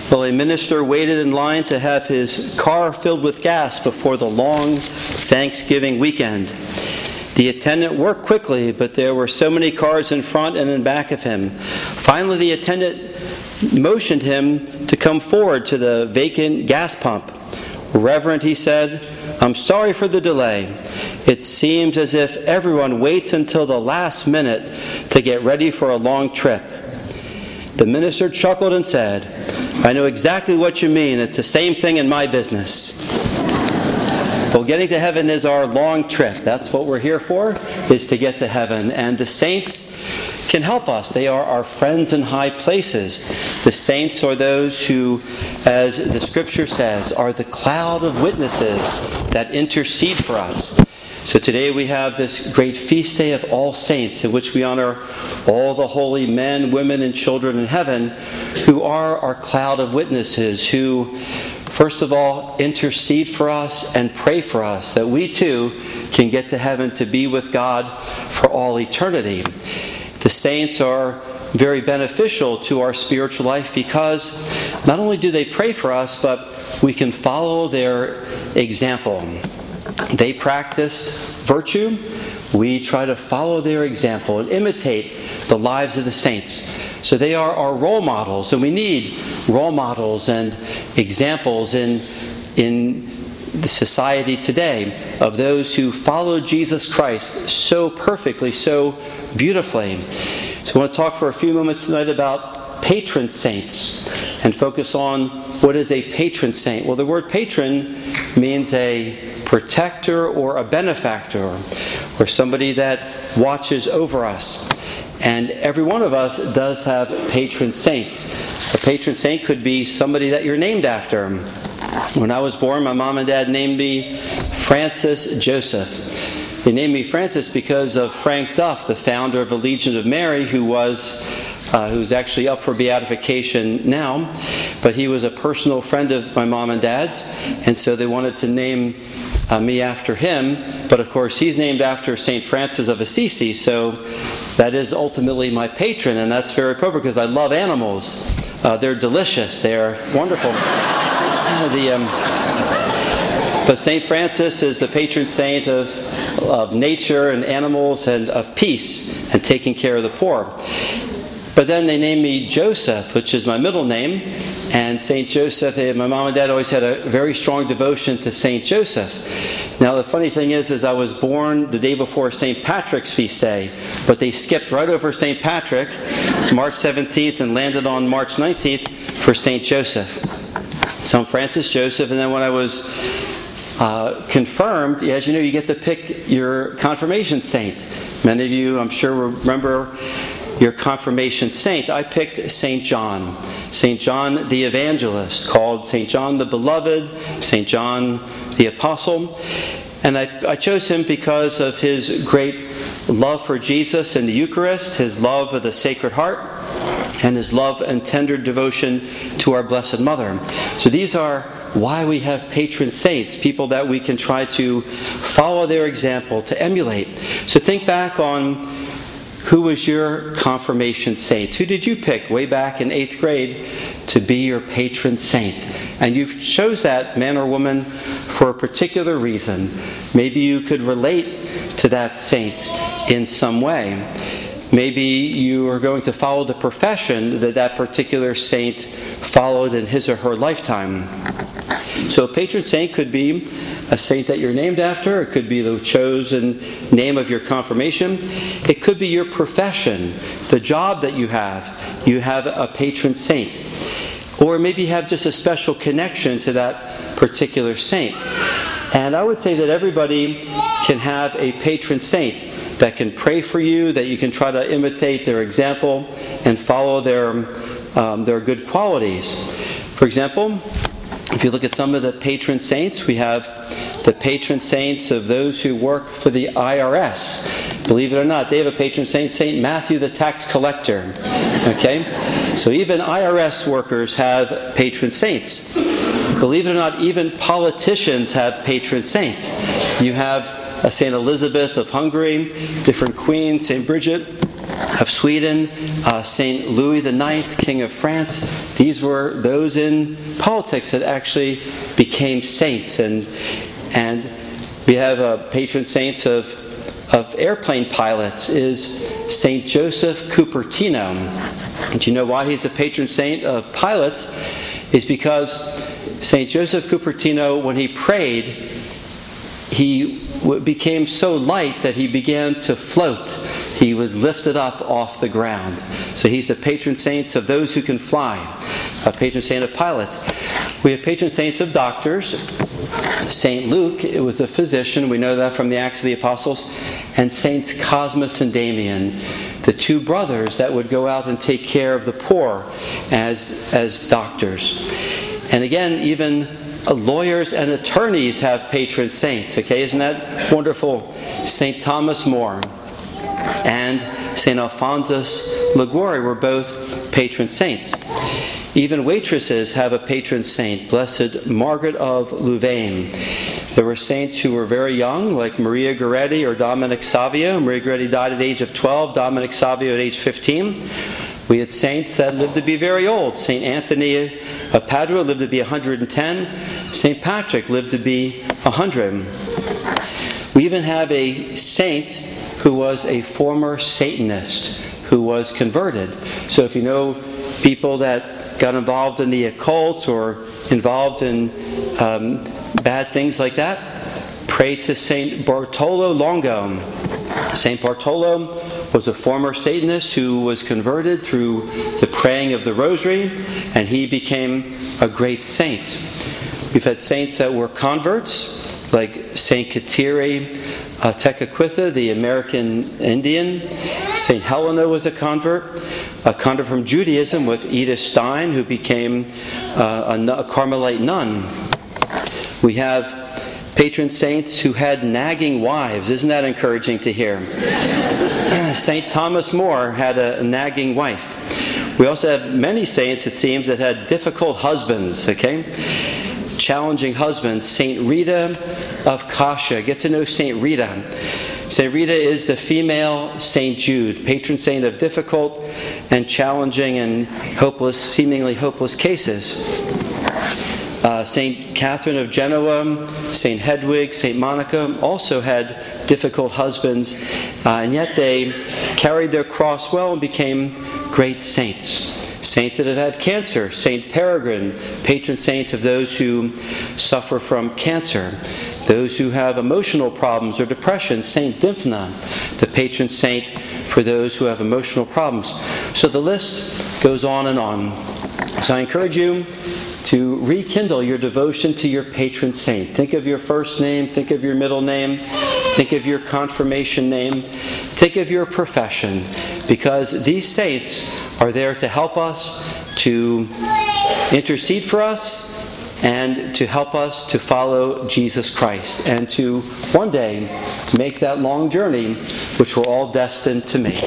Well, a minister waited in line to have his car filled with gas before the long Thanksgiving weekend. The attendant worked quickly, but there were so many cars in front and in back of him. Finally, the attendant motioned him to come forward to the vacant gas pump. "Reverend," he said, "I'm sorry for the delay. It seems as if everyone waits until the last minute to get ready for a long trip." The minister chuckled and said, "I know exactly what you mean. It's the same thing in my business." Well, getting to heaven is our long trip. That's what we're here for, is to get to heaven. And the saints can help us. They are our friends in high places. The saints are those who, as the Scripture says, are the cloud of witnesses that intercede for us. So today we have this great feast day of All Saints, in which we honor all the holy men, women, and children in heaven who are our cloud of witnesses, who, first of all, intercede for us and pray for us, that we too can get to heaven to be with God for all eternity. The saints are very beneficial to our spiritual life because not only do they pray for us, but we can follow their example. They practiced virtue. We try to follow their example and imitate the lives of the saints. So they are our role models, and we need role models and examples in the society today of those who followed Jesus Christ so perfectly, so beautifully. So I want to talk for a few moments tonight about patron saints and focus on what is a patron saint. Well, the word patron means a protector or a benefactor, or somebody that watches over us. And every one of us does have patron saints. A patron saint could be somebody that you're named after. When I was born, my mom and dad named me Francis Joseph. They named me Francis because of Frank Duff, the founder of the Legion of Mary, who's actually up for beatification now. But he was a personal friend of my mom and dad's, and so they wanted to name me after him. But of course, he's named after St. Francis of Assisi, so that is ultimately my patron, and that's very appropriate because I love animals. They're delicious. They're wonderful. But St. Francis is the patron saint of nature and animals and of peace and taking care of the poor. But then they named me Joseph, which is my middle name. And St. Joseph, my mom and dad always had a very strong devotion to St. Joseph. Now the funny thing is I was born the day before St. Patrick's feast day, but they skipped right over St. Patrick, March 17th, and landed on March 19th for St. Joseph. So I'm Francis Joseph, and then when I was confirmed, as you know, you get to pick your confirmation saint. Many of you, I'm sure, remember your confirmation saint. I picked St. John. St. John the Evangelist, called St. John the Beloved, St. John the Apostle. And I chose him because of his great love for Jesus and the Eucharist, his love of the Sacred Heart, and his love and tender devotion to our Blessed Mother. So these are why we have patron saints, people that we can try to follow their example, to emulate. So think back on who was your confirmation saint. Who did you pick way back in 8th grade to be your patron saint? And you chose that man or woman for a particular reason. Maybe you could relate to that saint in some way. Maybe you are going to follow the profession that particular saint followed in his or her lifetime. So a patron saint could be a saint that you're named after. It could be the chosen name of your confirmation. It could be your profession, the job that you have. You have a patron saint. Or maybe you have just a special connection to that particular saint. And I would say that everybody can have a patron saint that can pray for you, that you can try to imitate their example and follow their good qualities. For example, if you look at some of the patron saints, we have the patron saints of those who work for the IRS. Believe it or not, they have a patron saint, St. Matthew the tax collector. Okay? So even IRS workers have patron saints. Believe it or not, even politicians have patron saints. You have St. Elizabeth of Hungary, different queens, St. Bridget of Sweden, St. Louis IX, King of France. These were those in politics that actually became saints. And we have patron saints of airplane pilots is St. Joseph Cupertino. And do you know why he's the patron saint of pilots? Is because St. Joseph Cupertino, when he prayed, he became so light that he began to float. He was lifted up off the ground. So he's the patron saint of those who can fly, a patron saint of pilots. We have patron saints of doctors. St. Luke, it was a physician, we know that from the Acts of the Apostles, and Saints Cosmas and Damian, the two brothers that would go out and take care of the poor as doctors. And again, even lawyers and attorneys have patron saints. Okay, isn't that wonderful? St. Thomas More and St. Alphonsus Liguori were both patron saints. Even waitresses have a patron saint, Blessed Margaret of Louvain. There were saints who were very young, like Maria Goretti or Dominic Savio. Maria Goretti died at the age of 12, Dominic Savio at age 15. We had saints that lived to be very old. St. Anthony of Padua lived to be 110. St. Patrick lived to be 100. We even have a saint who was a former Satanist who was converted. So if you know people that got involved in the occult or involved in bad things like that, pray to St. Bartolo Longo. St. Bartolo was a former Satanist who was converted through the praying of the Rosary, and he became a great saint. We've had saints that were converts, like St. Kateri Tekakwitha, the American Indian. St. Helena was a convert from Judaism with Edith Stein, who became a Carmelite nun. We have patron saints who had nagging wives. Isn't that encouraging to hear? St. Thomas More had a nagging wife. We also have many saints, it seems, that had difficult husbands, okay? Challenging husbands. St. Rita of Cascia. Get to know St. Rita. St. Rita is the female St. Jude, patron saint of difficult and challenging and hopeless, seemingly hopeless cases. St. Catherine of Genoa, St. Hedwig, St. Monica also had difficult husbands, and yet they carried their cross well and became great saints. Saints that have had cancer. St. Peregrine, patron saint of those who suffer from cancer. Those who have emotional problems or depression. St. Dymphna, the patron saint for those who have emotional problems. So the list goes on and on. So I encourage you to rekindle your devotion to your patron saint. Think of your first name, think of your middle name, think of your confirmation name, think of your profession, because these saints are there to help us, to intercede for us, and to help us to follow Jesus Christ, and to one day make that long journey which we're all destined to make.